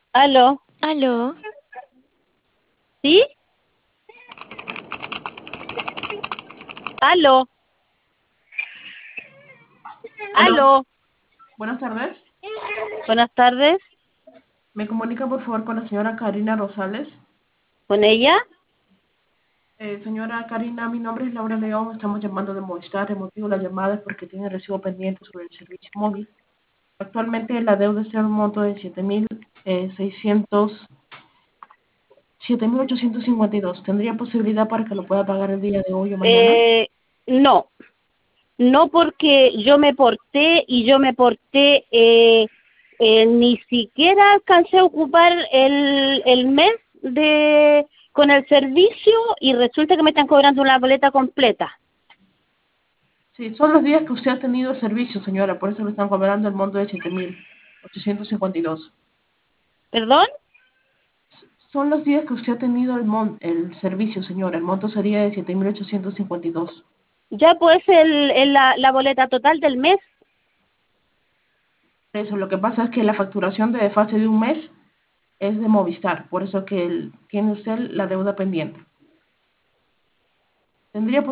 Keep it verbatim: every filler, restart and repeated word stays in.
Aló, Aló, ¿sí? Aló, Aló, aló. buenas tardes. Buenas tardes. ¿Me comunica por favor con la señora Karina Rosales? ¿Con ella? Eh, señora Karina, mi nombre es Laura León, estamos llamando de Movistar. El motivo de la llamada es porque tiene recibo pendiente sobre el servicio móvil. Actualmente la deuda está en un monto de siete mil seiscientos, siete mil ochocientos cincuenta y dos. ¿Tendría posibilidad para que lo pueda pagar el día de hoy o mañana? Eh, no, no porque yo me porté y yo me porté, eh, eh, ni siquiera alcancé a ocupar el, el mes de con el servicio y resulta que me están cobrando una boleta completa. Sí, son los días que usted ha tenido el servicio, señora, por eso le están cobrando el monto de siete mil ochocientos cincuenta y dos. ¿Perdón? Son los días que usted ha tenido el, mon el servicio, señora. El monto sería de siete mil ochocientos cincuenta y dos. Ya pues el, el- la, la boleta total del mes. Eso, lo que pasa es que la facturación de fase de un mes es de Movistar, por eso que el- tiene usted la deuda pendiente. Tendría